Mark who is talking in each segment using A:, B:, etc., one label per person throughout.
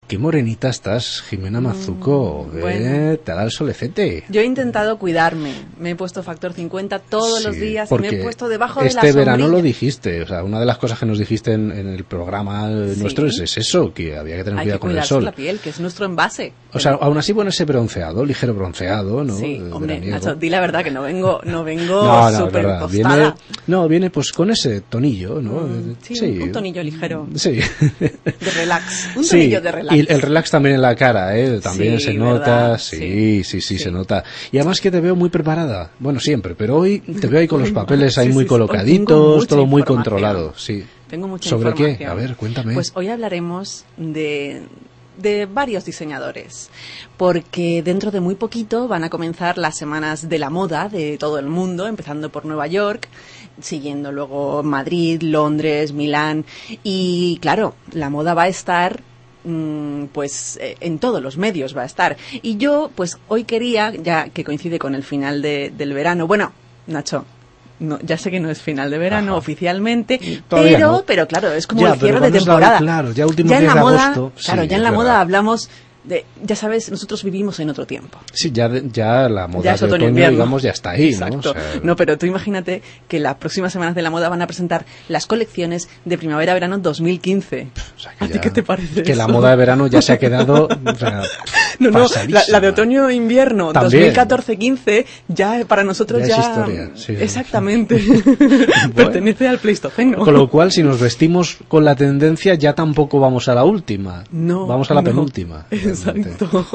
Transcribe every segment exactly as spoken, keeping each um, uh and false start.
A: Qué morenita estás, Jimena Mazuco. Mm, bueno. eh, te da el solecete.
B: Yo he intentado cuidarme. Me he puesto factor cincuenta todos sí, los días y me he puesto debajo de la
A: sombrilla. Este verano lo dijiste. O sea, una de las cosas que nos dijiste en, en el programa sí. nuestro es, es eso, que había que tener
B: Hay
A: cuidado
B: que
A: con el sol.
B: la piel, que es nuestro envase.
A: O sea, aún así ponerse bronceado, ligero bronceado, ¿no?
B: Sí, hombre, Nacho, di la verdad que no vengo no vengo
A: no, no,
B: súper
A: tostada. Viene, no, viene pues con ese tonillo, ¿no?
B: Mm, sí, sí, un tonillo ligero.
A: Sí.
B: De relax. Un
A: sí,
B: tonillo de relax.
A: Y el relax también en la cara, ¿eh? También
B: sí,
A: se nota. Sí sí,
B: sí
A: sí, sí, se nota. Y además que te veo muy preparada. Bueno, siempre, pero hoy te veo ahí con los papeles ahí sí, muy sí, colocaditos, todo muy controlado. Sí.
B: Tengo mucha
A: ¿Sobre
B: información.
A: qué? A ver, cuéntame.
B: Pues hoy hablaremos de... de varios diseñadores, porque dentro de muy poquito van a comenzar las semanas de la moda de todo el mundo, empezando por Nueva York, siguiendo luego Madrid, Londres, Milán, y claro, la moda va a estar mmm, pues eh, en todos los medios va a estar. Y yo pues hoy quería, ya que coincide con el final de, del verano, bueno, Nacho, no, ya sé que no es final de verano Ajá. oficialmente, pero no. pero claro, es como
A: ya,
B: el cierre de temporada.
A: La, claro, ya últimos
B: ya en
A: días
B: la
A: de
B: moda,
A: agosto.
B: Claro,
A: sí,
B: ya en la
A: verdad.
B: moda hablamos de, ya sabes, nosotros vivimos en otro tiempo.
A: Sí, ya, ya la moda
B: ya es
A: de
B: otoño,
A: otoño, digamos, ya está ahí,
B: Exacto.
A: ¿no? O sea,
B: no, pero tú imagínate que las próximas semanas de la moda van a presentar las colecciones de primavera-verano dos mil quince.
A: O sea,
B: ¿A
A: ya,
B: ti qué te parece
A: Que
B: eso?
A: la moda de verano ya se ha quedado o sea,
B: No, no, la, la de otoño-invierno dos mil catorce quince ya para nosotros
A: ya...
B: ya
A: es historia. Sí,
B: exactamente.
A: bueno,
B: pertenece al Pleistoceno.
A: Con lo cual, si nos vestimos con la tendencia, ya tampoco vamos a la última.
B: No.
A: Vamos a la
B: no.
A: penúltima.
B: Exacto.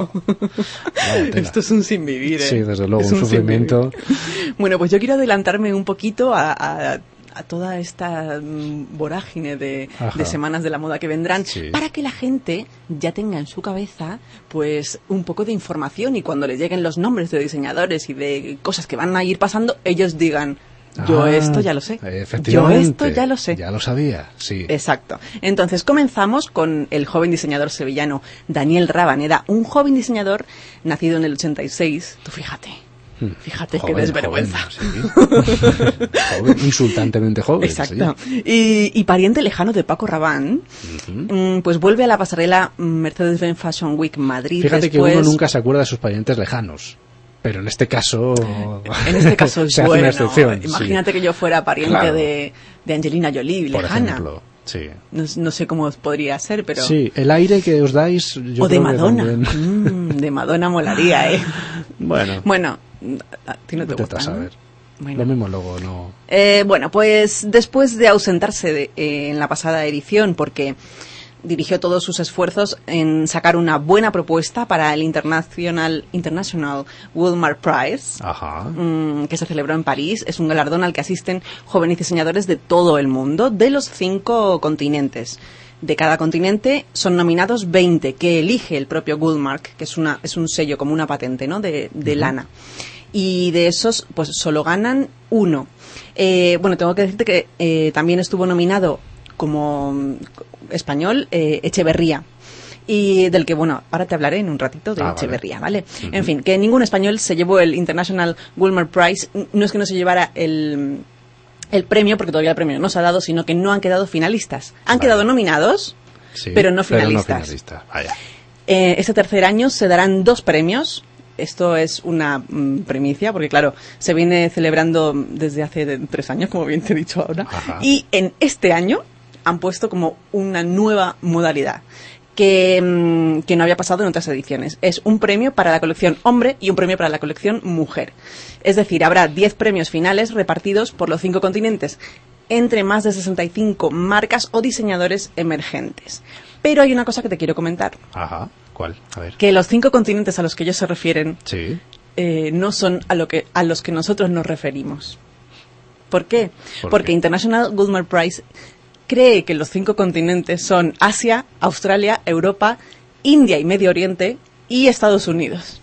B: Esto es un sinvivir, ¿eh?
A: Sí, desde luego,
B: es
A: un, un sufrimiento.
B: Bueno, pues yo quiero adelantarme un poquito a, a, a toda esta mm, vorágine de, de semanas de la moda que vendrán,
A: sí.
B: para que la gente ya tenga en su cabeza pues un poco de información y cuando les lleguen los nombres de diseñadores y de cosas que van a ir pasando, ellos digan... Yo
A: ah,
B: esto ya lo sé.
A: Efectivamente.
B: Yo esto ya lo sé.
A: Ya lo sabía, sí.
B: Exacto. Entonces comenzamos con el joven diseñador sevillano Daniel Rabaneda, un joven diseñador nacido en el ochenta y seis. Tú fíjate. Fíjate
A: joven,
B: qué desvergüenza.
A: Joven, sí. joven, insultantemente joven.
B: Exacto.
A: Sí.
B: Y, y pariente lejano de Paco Rabanne, uh-huh. pues vuelve a la pasarela Mercedes-Benz Fashion Week Madrid.
A: Fíjate
B: después...
A: que uno nunca se acuerda de sus parientes lejanos. Pero en este caso...
B: En este caso es
A: se
B: bueno.
A: hace una excepción,
B: Imagínate
A: sí.
B: que yo fuera pariente
A: claro.
B: de, de Angelina Jolie,
A: por
B: lejana.
A: ejemplo, sí.
B: No, no sé cómo podría ser, pero...
A: Sí, el aire que os dais... Yo
B: o de
A: creo
B: Madonna.
A: Que también...
B: mm, de Madonna molaría, ¿eh?
A: Bueno.
B: Bueno, a ti no te gusta,
A: ¿no?
B: saber. Bueno.
A: Lo mismo luego no...
B: Eh, bueno, pues después de ausentarse de, eh, en la pasada edición, porque... dirigió todos sus esfuerzos en sacar una buena propuesta para el International, International Woolmark Prize,
A: Ajá.
B: mmm, que se celebró en París. Es un galardón al que asisten jóvenes diseñadores de todo el mundo, de los cinco continentes. De cada continente son nominados veinte, que elige el propio Woolmark, que es, una, es un sello, como una patente, ¿no?, de, de uh-huh. lana. Y de esos, pues solo ganan uno. Eh, bueno, tengo que decirte que eh, también estuvo nominado como español eh, Echeverría, y del que, bueno, ahora te hablaré en un ratito de ah, Echeverría, ¿vale? ¿vale? Uh-huh. En fin, que ningún español se llevó el International Woolmark Prize. No es que no se llevara el, el premio, porque todavía el premio no se ha dado, sino que no han quedado finalistas. Han vale. quedado nominados, sí, pero no finalistas.
A: Pero no finalistas. Vaya.
B: Eh, este tercer año se darán dos premios. Esto es una mm, primicia, porque claro, se viene celebrando desde hace de, tres años, como bien te he dicho ahora. Ajá. Y en este año han puesto como una nueva modalidad que, mmm, que no había pasado en otras ediciones. Es un premio para la colección hombre y un premio para la colección mujer. Es decir, habrá diez premios finales repartidos por los cinco continentes entre más de sesenta y cinco marcas o diseñadores emergentes. Pero hay una cosa que te quiero comentar.
A: Ajá, ¿cuál? A ver.
B: Que los cinco continentes a los que ellos se refieren
A: sí.
B: eh, no son a, lo que, a los que nosotros nos referimos. ¿Por qué?
A: ¿Por
B: Porque
A: qué?
B: International Woolmark Prize cree que los cinco continentes son Asia, Australia, Europa, India y Medio Oriente y Estados Unidos.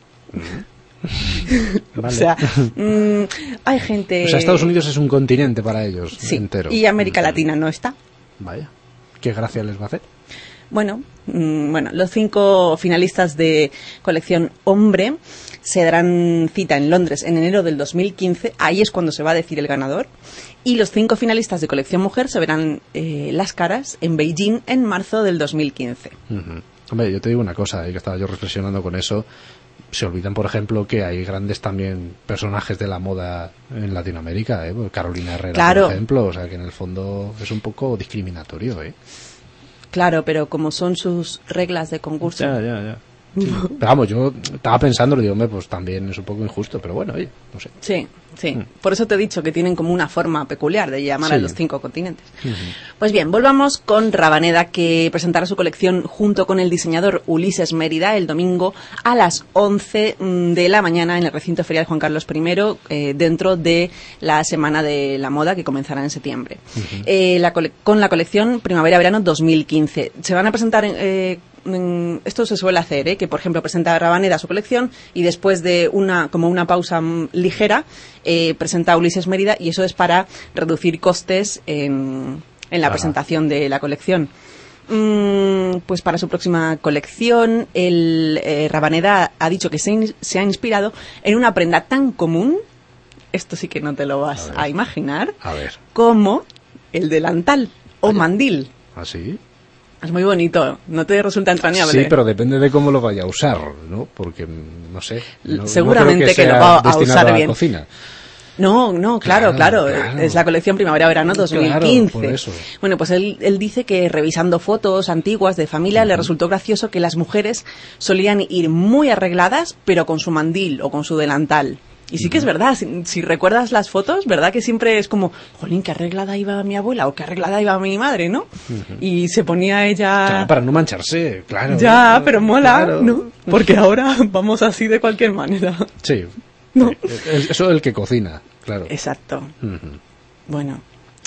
B: Mm. Vale. O sea, mmm, hay gente...
A: O sea, Estados Unidos es un continente para ellos,
B: sí,
A: entero.
B: Y América Latina no está.
A: Vaya, ¿qué gracia les va a hacer?
B: Bueno, mmm, bueno, los cinco finalistas de colección hombre se darán cita en Londres en enero del dos mil quince. Ahí es cuando se va a decir el ganador. Y los cinco finalistas de colección mujer se verán eh, las caras en Beijing en marzo del dos mil quince.
A: Uh-huh. Hombre, yo te digo una cosa, y que estaba yo reflexionando con eso. Se olvidan, por ejemplo, que hay grandes también personajes de la moda en Latinoamérica, ¿eh? Carolina Herrera,
B: claro.
A: por ejemplo, o sea que en el fondo es un poco discriminatorio, ¿eh?
B: Claro, pero como son sus reglas de concurso.
A: Ya, ya, ya. Sí. Pero vamos, yo estaba pensando, digo, hombre, pues también es un poco injusto, pero bueno, oye, no sé.
B: Sí, sí.
A: Mm.
B: Por eso te he dicho que tienen como una forma peculiar de llamar
A: Sí.
B: a los cinco continentes.
A: Uh-huh.
B: Pues bien, volvamos con Rabaneda, que presentará su colección junto con el diseñador Ulises Mérida el domingo a las once de la mañana en el recinto ferial Juan Carlos primero, eh, dentro de la Semana de la Moda que comenzará en septiembre. Uh-huh. Eh, la cole- con la colección Primavera-Verano dos mil quince. Se van a presentar... Eh, esto se suele hacer, ¿eh? Que por ejemplo presenta Rabaneda su colección y después de una como una pausa m, ligera eh, presenta Ulises Mérida, y eso es para reducir costes en, en la Ajá. presentación de la colección. Mm, pues para su próxima colección el eh, Rabaneda ha dicho que se, in, se ha inspirado en una prenda tan común, esto sí que no te lo vas a, a imaginar,
A: a ver.
B: como el delantal o Vaya. mandil.
A: ¿Ah, sí?
B: Es muy bonito, ¿no te resulta entrañable?
A: Sí, pero depende de cómo lo vaya a usar, ¿no? Porque, no sé... No,
B: Seguramente
A: no que,
B: que lo va a usar
A: a
B: bien.
A: Cocina.
B: No, no, claro, claro, claro. Es la colección Primavera-Verano dos mil quince.
A: Claro, por eso.
B: Bueno, pues él, él dice que revisando fotos antiguas de familia uh-huh. le resultó gracioso que las mujeres solían ir muy arregladas, pero con su mandil o con su delantal. Y sí que es verdad, si, si recuerdas las fotos, ¿verdad? Que siempre es como, jolín, qué arreglada iba mi abuela o qué arreglada iba mi madre, ¿no? Uh-huh. Y se ponía ella...
A: Claro, para no mancharse, claro.
B: Ya, pero mola, claro. ¿no? Porque ahora vamos así de cualquier manera.
A: Sí.
B: ¿No?
A: Eso es el que cocina, claro.
B: Exacto.
A: Uh-huh.
B: Bueno...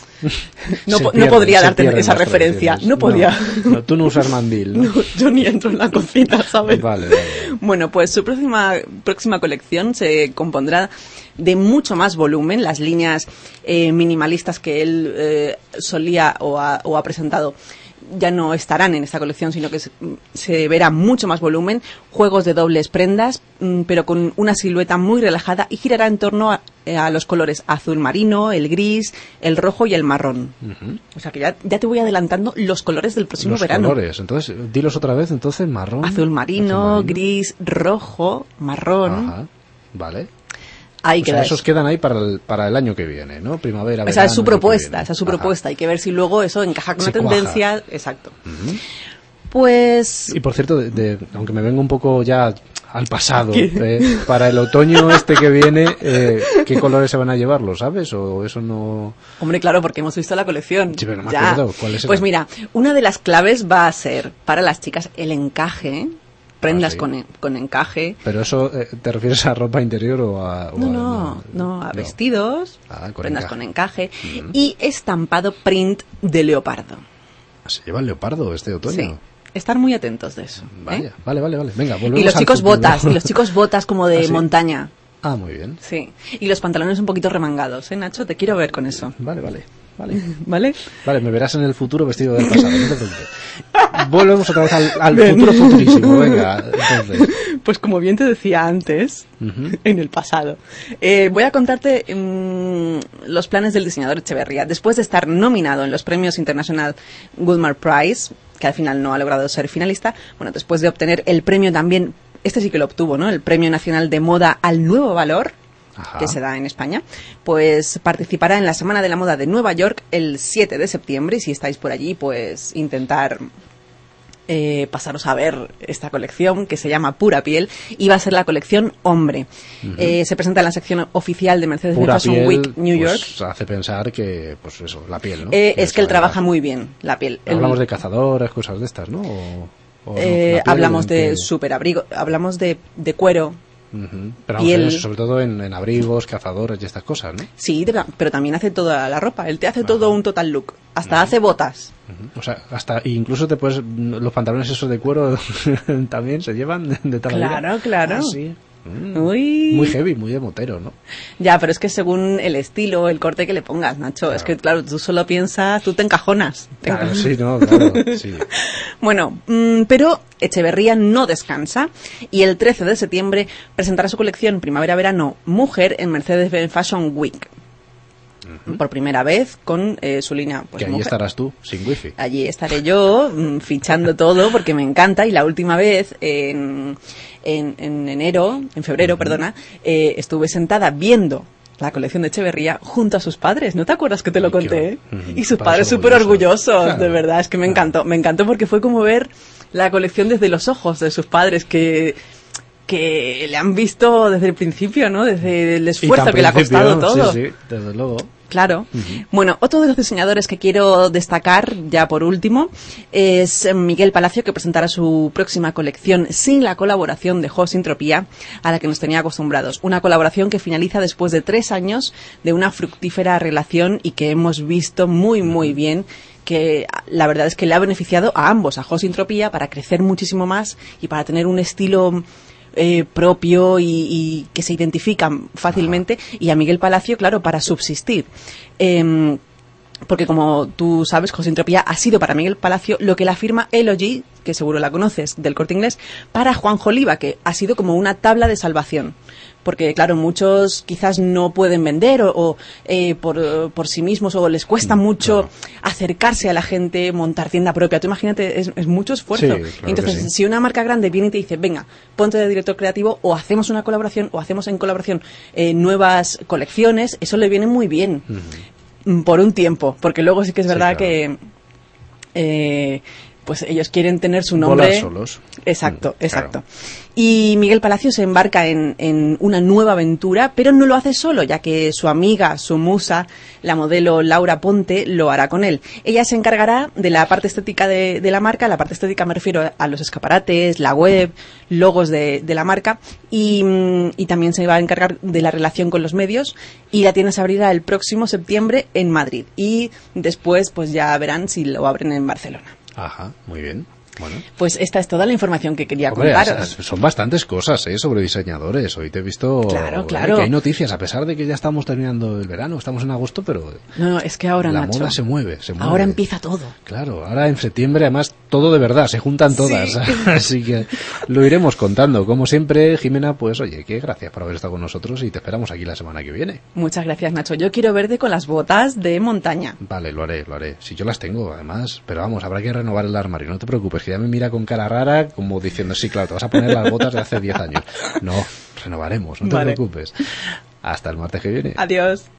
B: No, pierde, no podría darte esa referencia, no podía.
A: No, no, tú no usas mandil, ¿no?
B: No, yo ni entro en la cocina, ¿sabes?
A: Vale, vale.
B: Bueno, pues su próxima próxima colección se compondrá de mucho más volumen. Las líneas eh, minimalistas que él eh, solía o ha, o ha presentado ya no estarán en esta colección, sino que se, se verá mucho más volumen, juegos de dobles prendas, mm, pero con una silueta muy relajada, y girará en torno a, a los colores azul marino, el gris, el rojo y el marrón. Uh-huh. O sea que ya, ya te voy adelantando los colores del próximo
A: los
B: verano.
A: Los colores, entonces, dilos otra vez, entonces, marrón.
B: Azul marino, azul marino. Gris, rojo, marrón.
A: Ajá, vale.
B: Ahí
A: o sea, esos quedan ahí para el, para el año que viene, ¿no? Primavera, verano.
B: Esa es su propuesta, esa es su Ajá. propuesta. Hay que ver si luego eso encaja con
A: Se
B: la tendencia.
A: Cuaja.
B: Exacto.
A: Uh-huh.
B: Pues...
A: Y por cierto, de, de, aunque me venga un poco ya al pasado, eh, para el otoño este que viene, eh, ¿qué colores se van a llevar? ¿Lo sabes? ¿O eso no...?
B: Hombre, claro, porque hemos visto la colección.
A: Sí, pero no me
B: ya.
A: acuerdo. ¿Cuáles eran?
B: Pues mira, una de las claves va a ser, para las chicas, el encaje. Prendas ah, sí. con, con encaje.
A: ¿Pero eso eh, te refieres a ropa interior o a...? O
B: no,
A: a,
B: no, no, a no. vestidos,
A: ah, con
B: prendas
A: encaje.
B: con encaje
A: uh-huh.
B: y estampado print de leopardo.
A: ¿Se lleva el leopardo este otoño?
B: Sí. Estar muy atentos de eso.
A: Vaya,
B: ¿eh?
A: vale, vale, vale. Venga, volvemos
B: Y los
A: al
B: chicos
A: futuro.
B: botas, y los chicos botas como de
A: ¿Ah, sí?
B: montaña.
A: Ah, muy bien.
B: Sí. Y los pantalones un poquito remangados, ¿eh, Nacho? Te quiero ver con eso.
A: Vale, vale. Vale.
B: ¿Vale?
A: Vale, me verás en el futuro vestido del pasado, no te preocupes. Volvemos otra vez al, al futuro futurísimo, venga. Entonces.
B: Pues como bien te decía antes, uh-huh. en el pasado, eh, voy a contarte mmm, los planes del diseñador Echeverría. Después de estar nominado en los premios International Goodmark Prize, que al final no ha logrado ser finalista, bueno, después de obtener el premio también, este sí que lo obtuvo, ¿no? El Premio Nacional de Moda al Nuevo Valor, Ajá. que se da en España, pues participará en la Semana de la Moda de Nueva York el siete de septiembre, y si estáis por allí, pues intentar eh, pasaros a ver esta colección que se llama Pura Piel, y va a ser la colección hombre. Uh-huh. Eh, se presenta en la sección oficial de Mercedes-Benz Fashion
A: piel,
B: Week New York.
A: Pues hace pensar que, pues eso, la piel, ¿no?
B: Eh, es que él trabaja muy bien la piel.
A: Hablamos
B: el,
A: de cazadoras, cosas de estas, ¿no? O, o
B: eh,
A: no,
B: hablamos de
A: que...
B: superabrigo, hablamos de, de cuero.
A: Uh-huh. Pero vamos, eso, sobre todo en, en abrigos, cazadores y estas cosas, ¿no?
B: Sí, pero también hace toda la ropa. Él te hace Ajá. todo un total look. Hasta uh-huh. hace botas.
A: Uh-huh. O sea, hasta incluso te puedes, los pantalones esos de cuero también se llevan de, de tal
B: manera. Claro, claro.
A: Ah, sí. Mm,
B: Uy.
A: Muy heavy, muy de motero, ¿no?
B: Ya, pero es que según el estilo, el corte que le pongas, Nacho, claro. Es que claro, tú solo piensas, tú te encajonas. Te
A: claro,
B: encajonas.
A: sí, no, claro, sí.
B: Bueno, mmm, pero Echeverría no descansa, y el trece de septiembre presentará su colección Primavera-Verano Mujer en Mercedes-Benz Fashion Week. uh-huh. por primera vez con eh, su línea. Pues,
A: que allí
B: mujer.
A: estarás tú, sin wifi.
B: Allí estaré yo mmm, fichando todo porque me encanta, y la última vez en, en, en enero, en febrero, uh-huh. perdona, eh, estuve sentada viendo la colección de Echeverría junto a sus padres. ¿No te acuerdas que te lo conté? Uh-huh. Y sus padres súper orgullosos, claro. de verdad. Es que me encantó. Me encantó porque fue como ver la colección desde los ojos de sus padres, que, que le han visto desde el principio, ¿no? Desde el esfuerzo que le ha costado todo.
A: Sí, sí, desde luego.
B: Claro. Uh-huh. Bueno, otro de los diseñadores que quiero destacar, ya por último, es Miguel Palacio, que presentará su próxima colección sin la colaboración de Jo Sintropía, a la que nos tenía acostumbrados. Una colaboración que finaliza después de tres años de una fructífera relación y que hemos visto muy, muy bien, que la verdad es que le ha beneficiado a ambos, a Jo Sintropía, para crecer muchísimo más y para tener un estilo Eh, propio y, y que se identifican fácilmente, ah. y a Miguel Palacio, claro, para subsistir. Eh, porque como tú sabes, Jo Sintropía ha sido para Miguel Palacio lo que la firma Elogy, que seguro la conoces, del Corte Inglés, para Juanjo Oliva, que ha sido como una tabla de salvación. Porque, claro, muchos quizás no pueden vender o, o eh, por, por sí mismos, o les cuesta mucho claro. acercarse a la gente, montar tienda propia. Tú imagínate, es, es mucho esfuerzo. Sí, claro. Entonces, sí. si una marca grande viene y te dice, venga, ponte de director creativo, o hacemos una colaboración, o hacemos en colaboración eh, nuevas colecciones, eso le viene muy bien. Uh-huh. Por un tiempo. Porque luego sí que es verdad sí, claro. que... Eh, pues ellos quieren tener su nombre.
A: Volar solos.
B: Exacto, mm, exacto. Claro. Y Miguel Palacio se embarca en, en una nueva aventura, pero no lo hace solo, ya que su amiga, su musa, la modelo Laura Ponte, lo hará con él. Ella se encargará de la parte estética de, de la marca. La parte estética me refiero a los escaparates, la web, logos de, de la marca, y, y también se va a encargar de la relación con los medios, y la tienda se abrirá el próximo septiembre en Madrid, y después pues ya verán si lo abren en Barcelona.
A: Ajá, muy bien. Bueno.
B: Pues esta es toda la información que quería
A: Hombre,
B: contaros.
A: Son bastantes cosas, ¿eh? Sobre diseñadores. Hoy te he visto
B: claro, claro.
A: Eh, que hay noticias, a pesar de que ya estamos terminando el verano, estamos en agosto, pero
B: no, no, es que ahora,
A: la
B: Nacho,
A: moda se mueve, se mueve.
B: Ahora empieza todo.
A: Claro, ahora en septiembre, además, todo de verdad, se juntan todas. Sí. Así que lo iremos contando. Como siempre, Jimena, pues oye, que gracias por haber estado con nosotros y te esperamos aquí la semana que viene.
B: Muchas gracias, Nacho. Yo quiero verte con las botas de montaña.
A: Vale, lo haré, lo haré. Si yo las tengo, además, pero vamos, habrá que renovar el armario. No te preocupes, que ya me mira con cara rara, como diciendo, sí, claro, te vas a poner las botas de hace diez años. No, renovaremos, no te vale. preocupes. Hasta el martes que viene.
B: Adiós.